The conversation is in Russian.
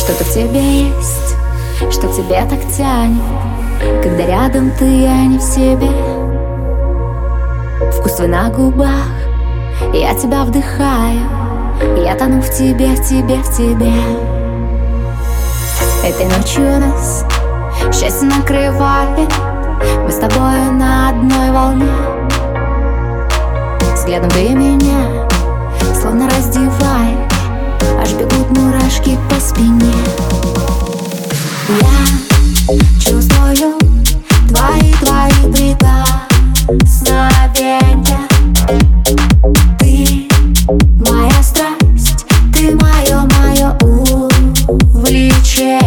Что-то в тебе есть, что к тебе так тянет, когда рядом ты, а не в себе. Вкус твой на губах, я тебя вдыхаю, я тону в тебе, в тебе, в тебе. Этой ночью нас счастье накрывает, мы с тобой на одной волне. Взглядом ты меня словно раздеваешь, аж бегут мурашки по спине. Я чувствую твои прикосновения. Ты моя страсть, ты мое увлечение.